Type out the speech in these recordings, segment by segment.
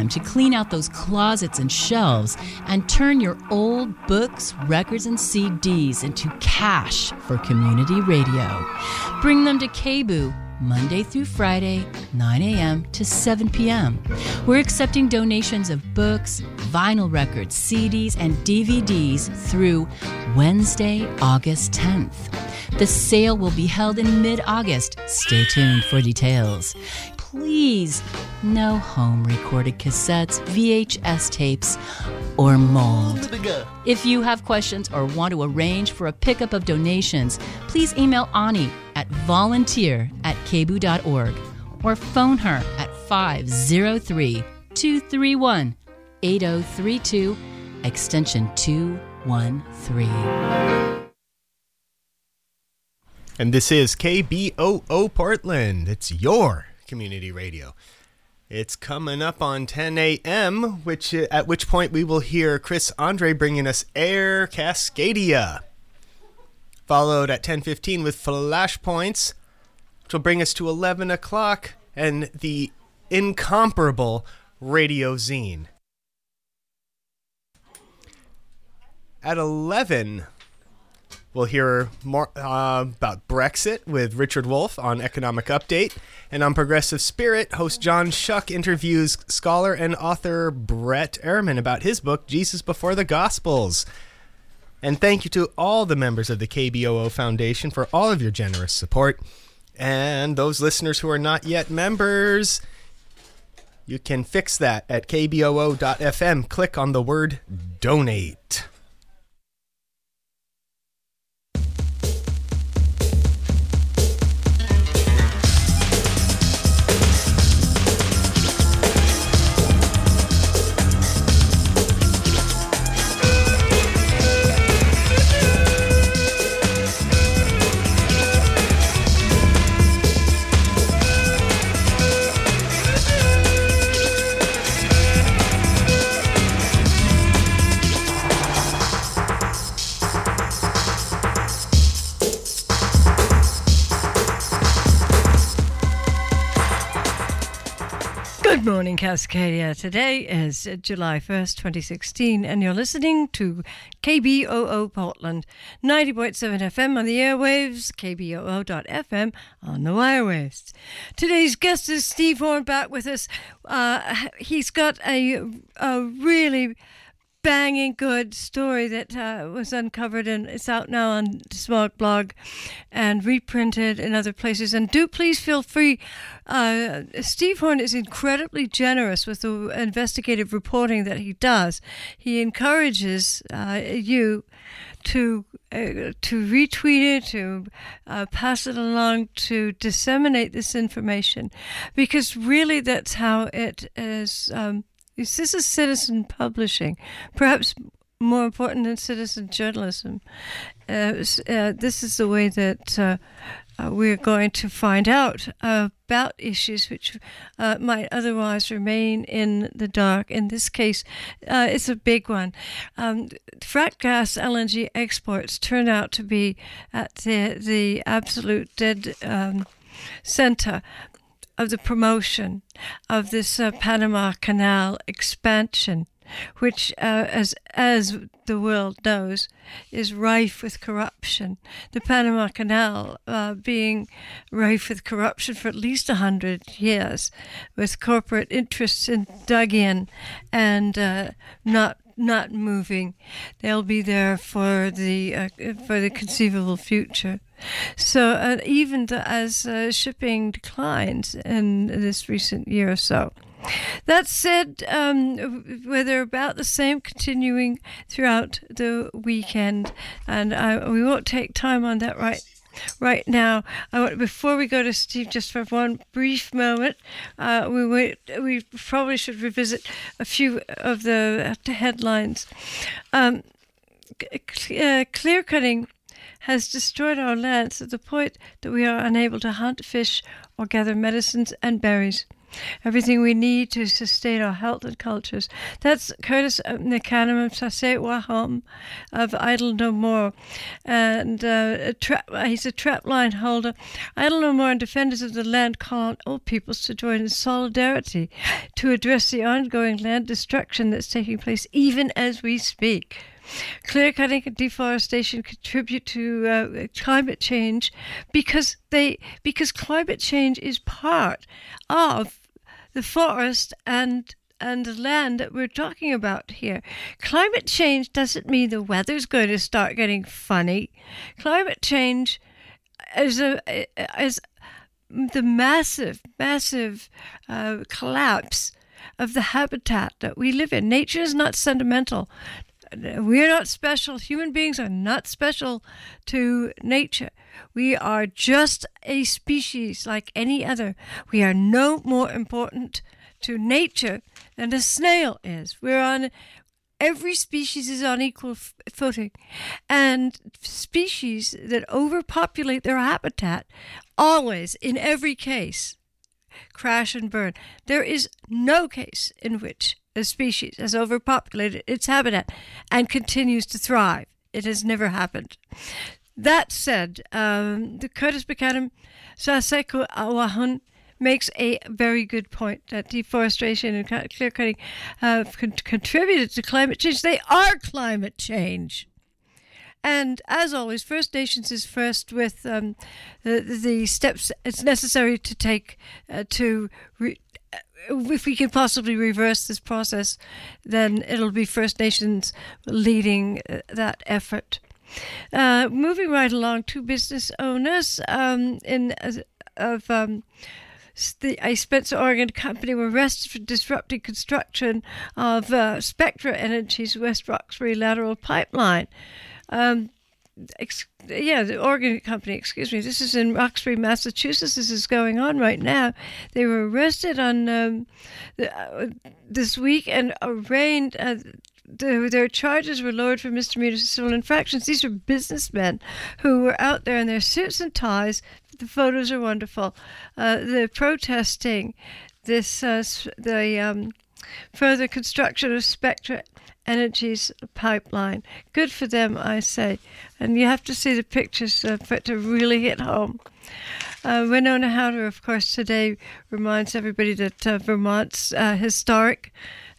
time to clean out those closets and shelves and turn your old books, records, and CDs into cash for community radio. Bring them to KBOO Monday through Friday, 9 a.m. to 7 p.m. We're accepting donations of books, vinyl records, CDs, and DVDs through Wednesday, August 10th. The sale will be held in mid-August. Stay tuned for details. Please, no home-recorded cassettes, VHS tapes, or mold. If you have questions or want to arrange for a pickup of donations, please email Ani at volunteer@kboo.org or phone her at 503-231-8032, extension 213. And this is KBOO Portland. It's your community radio. It's coming up on 10 a.m., at which point we will hear Chris Andre bringing us Air Cascadia. Followed at 10:15 with Flashpoints, which will bring us to 11 o'clock, and the incomparable Radio Zine. At 11, we'll hear more about Brexit with Richard Wolff on Economic Update. And on Progressive Spirit, host John Shuck interviews scholar and author Brett Ehrman about his book, Jesus Before the Gospels. And thank you to all the members of the KBOO Foundation for all of your generous support. And those listeners who are not yet members, you can fix that at kboo.fm. Click on the word donate. Good morning, Cascadia. Today is July 1st, 2016, and you're listening to KBOO Portland, 90.7 FM on the airwaves, kboo.fm on the wirewaves. Today's guest is Steve Horn, back with us. He's got a really banging good story that was uncovered, and it's out now on Smart Blog and reprinted in other places. And do please feel free. Steve Horn is incredibly generous with the investigative reporting that he does. He encourages you to retweet it, to pass it along, to disseminate this information, because really that's how it is. This is citizen publishing, perhaps more important than citizen journalism. This is the way that we're going to find out about issues which might otherwise remain in the dark. In this case, it's a big one. Frack gas LNG exports turn out to be at the absolute dead center of the promotion of this Panama Canal expansion, which, as the world knows, is rife with corruption. The Panama Canal being rife with corruption for at least 100 years, with corporate interests dug in and not moving. They'll be there for the conceivable future. So even as shipping declines in this recent year or so. That said, they're about the same continuing throughout the weekend, and we won't take time on that right now. Before we go to Steve, just for one brief moment, we probably should revisit a few of the headlines. Clear cutting has destroyed our lands to the point that we are unable to hunt, fish, or gather medicines and berries. everything we need to sustain our health and cultures. That's Curtis Nicanum Sase Wahom of Idle No More. And he's a trapline holder. Idle No More and defenders of the land call on all peoples to join in solidarity to address the ongoing land destruction that's taking place even as we speak. Clear cutting and deforestation contribute to climate change because climate change is part of the forest and the land that we're talking about here. Climate change doesn't mean the weather's going to start getting funny. Climate change is the massive collapse of the habitat that we live in. Nature is not sentimental. We're not special. Human beings are not special to nature. We are just a species like any other. We are no more important to nature than a snail is. Every species is on equal footing. And species that overpopulate their habitat always, in every case, crash and burn. There is no case in which a species has overpopulated its habitat and continues to thrive. It has never happened. That said, the Curtis Buchanan Saseko Awahun makes a very good point that deforestation and clear cutting have contributed to climate change. They are climate change. And as always, First Nations is first with the steps it's necessary to take if we can possibly reverse this process, then it'll be First Nations leading that effort. Moving right along, two business owners of a Spencer, Oregon company were arrested for disrupting construction of Spectra Energy's West Roxbury lateral pipeline. The Oregon company, this is in Roxbury, Massachusetts. This is going on right now. They were arrested on this week and arraigned. Their charges were lowered for misdemeanors and civil infractions. These are businessmen who were out there in their suits and ties. The photos are wonderful. They're protesting the further construction of Spectra Energy's pipeline. Good for them, I say. And you have to see the pictures for it to really hit home. Winona Howder, of course, today reminds everybody that Vermont's historic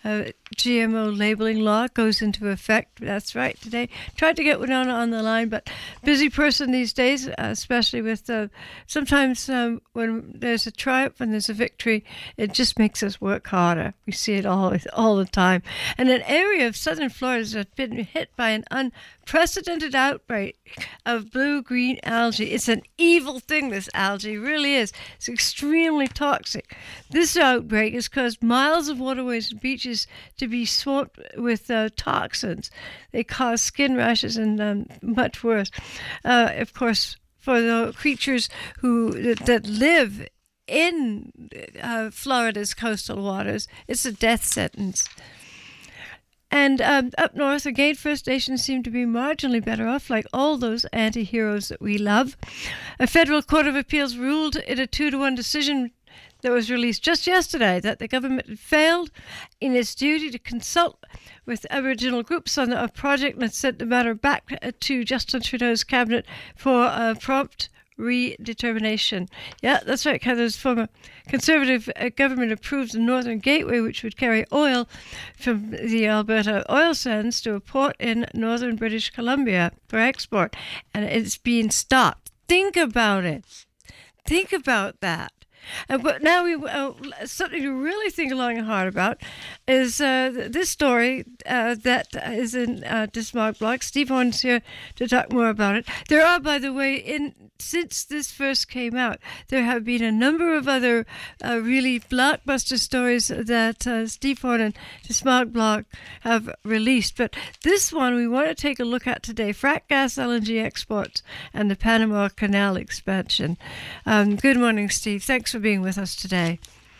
GMO labeling law goes into effect. That's right, today. Tried to get Winona on the line, but busy person these days, especially with sometimes when there's a triumph and there's a victory, it just makes us work harder. We see it all the time. And an area of southern Florida has been hit by an unprecedented outbreak of blue-green algae. It's an evil thing, this algae really is. It's extremely toxic. This outbreak has caused miles of waterways and beaches to be swamped with toxins. They cause skin rashes and much worse. Of course, for the creatures that live in Florida's coastal waters, it's a death sentence. And up north, again, First Nations seem to be marginally better off, like all those anti-heroes that we love. A federal court of appeals ruled in a 2-1 decision that was released just yesterday that the government had failed in its duty to consult with Aboriginal groups on a project that sent the matter back to Justin Trudeau's cabinet for a prompt redetermination. Yeah, that's right. Canada's former Conservative government approved the Northern Gateway, which would carry oil from the Alberta oil sands to a port in northern British Columbia for export, and it's being stopped. Think about it. Think about that. But now something to really think long and hard about is this story that is in Dismog blog. Steve Horn's here to talk more about it. There are, by the way, since this first came out, there have been a number of other really blockbuster stories that Steve Horn and Dismog blog have released. But this one we want to take a look at today: frack gas LNG exports and the Panama Canal expansion. Good morning, Steve. Thanks for being with us today.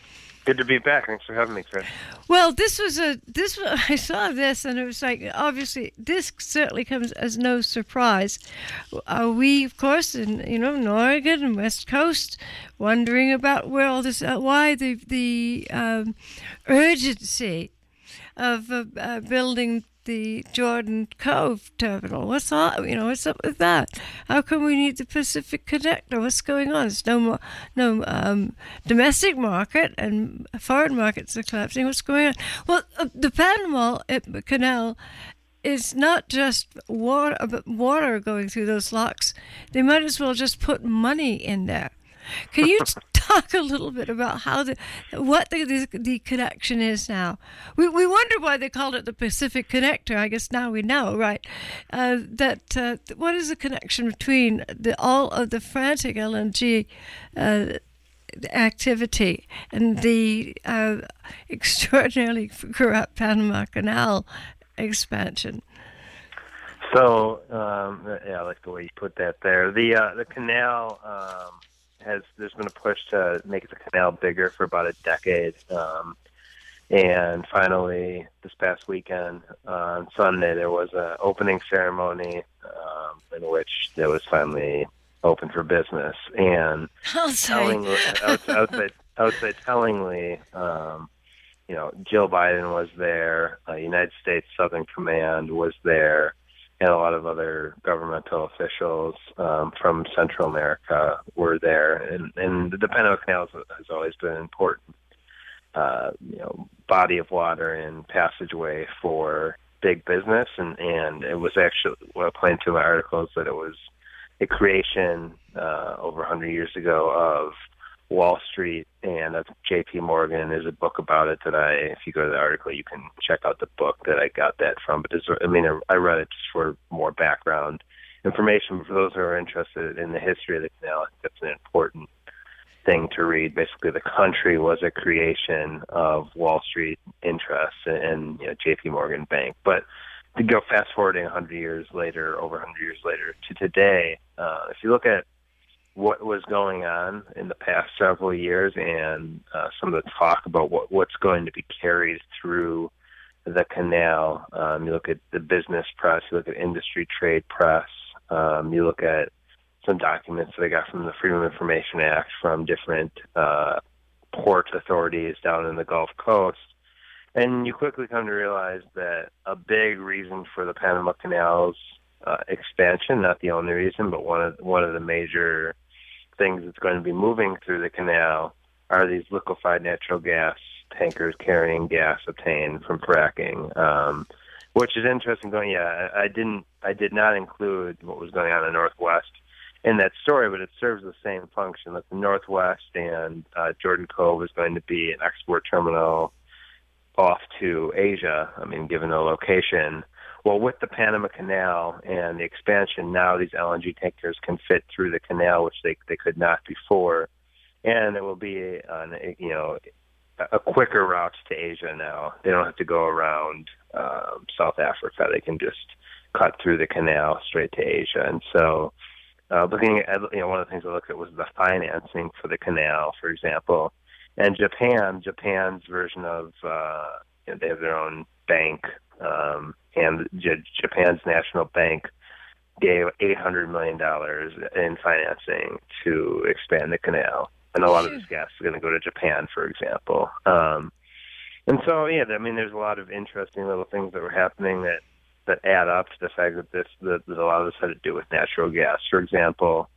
Good to be back. Thanks for having me, Chris. Well, I saw this, and it was like, obviously, this certainly comes as no surprise. We, of course, in Oregon and West Coast, wondering about where all this, why the urgency of building the Jordan Cove terminal. What's up with that? How come we need the Pacific Connector? What's going on? There's no domestic market, and foreign markets are collapsing. What's going on? Well, the Panama Canal is not just water going through those locks. They might as well just put money in there. Can you talk a little bit about what the connection is now? We wonder why they called it the Pacific Connector. I guess now we know, right? What is the connection between all of the frantic LNG activity and the extraordinarily corrupt Panama Canal expansion? So, I like the way you put that there. The canal. There's been a push to make the canal bigger for about a decade. And finally, this past weekend, on Sunday, there was an opening ceremony in which it was finally open for business. And tellingly, Jill Biden was there, United States Southern Command was there, and a lot of other governmental officials from Central America were there. And the Panama Canal has always been an important, body of water and passageway for big business. And it was actually, what I pointed to in my articles, that it was a creation over 100 years ago of Wall Street, and J.P. Morgan. There's a book about it if you go to the article, you can check out the book that I got that from. But I read it just for more background information. For those who are interested in the history of the canal, I think that's an important thing to read. Basically, the country was a creation of Wall Street interests and J.P. Morgan Bank. But to go fast forwarding over 100 years later to today, if you look at what was going on in the past several years and some of the talk about what's going to be carried through the canal. You look at the business press, you look at industry trade press, you look at some documents that I got from the Freedom of Information Act from different port authorities down in the Gulf Coast. And you quickly come to realize that a big reason for the Panama Canal's expansion, not the only reason, but one of the major things that's going to be moving through the canal are these liquefied natural gas tankers carrying gas obtained from fracking, which is interesting. I did not include what was going on in the Northwest in that story, but it serves the same function. Like the Northwest and Jordan Cove is going to be an export terminal off to Asia. Given the location. Well, with the Panama Canal and the expansion, now these LNG tankers can fit through the canal, which they could not before, and it will be a quicker route to Asia now. They don't have to go around South Africa; they can just cut through the canal straight to Asia. And so, looking at one of the things I looked at was the financing for the canal, for example, and Japan's version of they have their own bank. And Japan's national bank gave $800 million in financing to expand the canal. And a lot of this gas is going to go to Japan, for example. And so, there's a lot of interesting little things that were happening that add up to the fact that a lot of this had to do with natural gas. For example,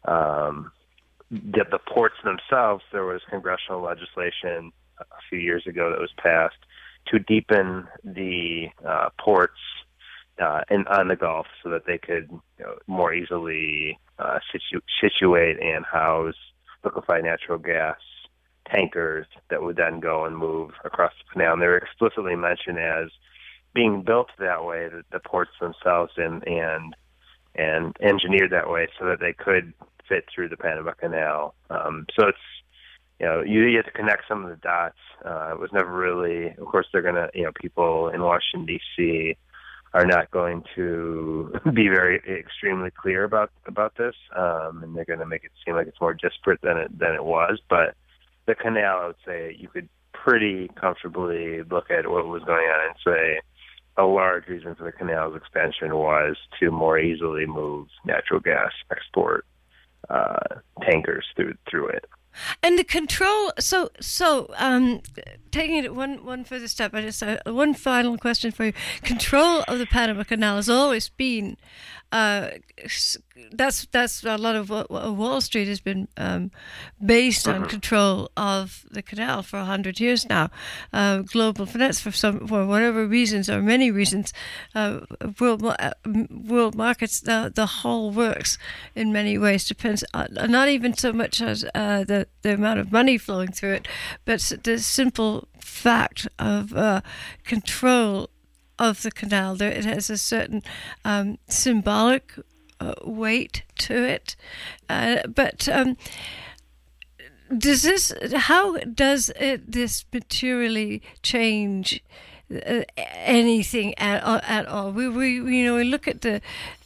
the ports themselves, there was congressional legislation a few years ago that was passed to deepen the ports on the Gulf so that they could more easily situate and house liquefied natural gas tankers that would then go and move across the canal. And they were explicitly mentioned as being built that way, the ports themselves, and engineered that way so that they could fit through the Panama Canal. So it's you have to connect some of the dots. It was never really, of course, they're going to, people in Washington, D.C. are not going to be very extremely clear about this, and they're going to make it seem like it's more disparate than it was. But the canal, I would say, you could pretty comfortably look at what was going on and say a large reason for the canal's expansion was to more easily move natural gas export tankers through it. And the control. So taking it one further step, I just one final question for you. Control of the Panama Canal has always been. That's a lot of what Wall Street has been based on control of the canal for 100 years now. Global finance, for whatever reasons or many reasons, world markets, the whole works in many ways depends not even so much as the amount of money flowing through it, but the simple fact of control of the canal. It has a certain symbolic weight to it, but how does this materially change anything at all? We look at the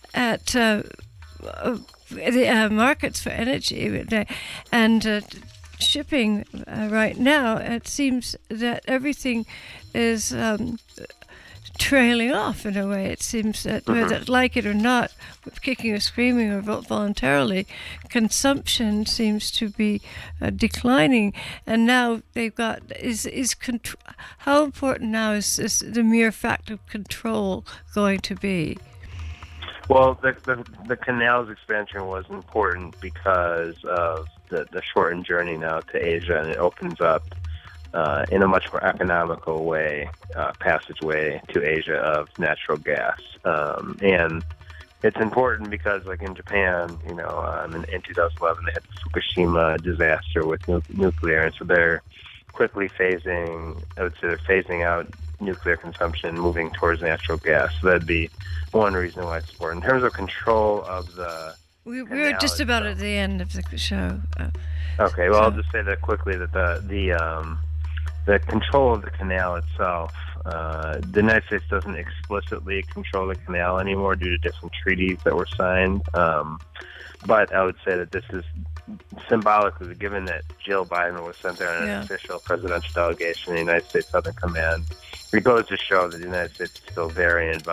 markets for energy and shipping right now. It seems that everything is trailing off in a way. It seems that whether like it or not, kicking or screaming or voluntarily, consumption seems to be declining. And now they've got how important now is the mere fact of control going to be? Well, the canal's expansion was important because of the shortened journey now to Asia, and it opens up in a much more economical way, passageway to Asia of natural gas. And it's important because, like in Japan, in 2011, they had the Fukushima disaster with nuclear, and so they're quickly phasing out nuclear consumption, moving towards natural gas. So that'd be one reason why it's important. In terms of control of the we're just about at the end of the show. Okay, well, I'll just say that quickly that the control of the canal itself, the United States doesn't explicitly control the canal anymore due to different treaties that were signed. But I would say that this is symbolically, given that Jill Biden was sent there on an official presidential delegation in the United States Southern Command, it goes to show that the United States is still very involved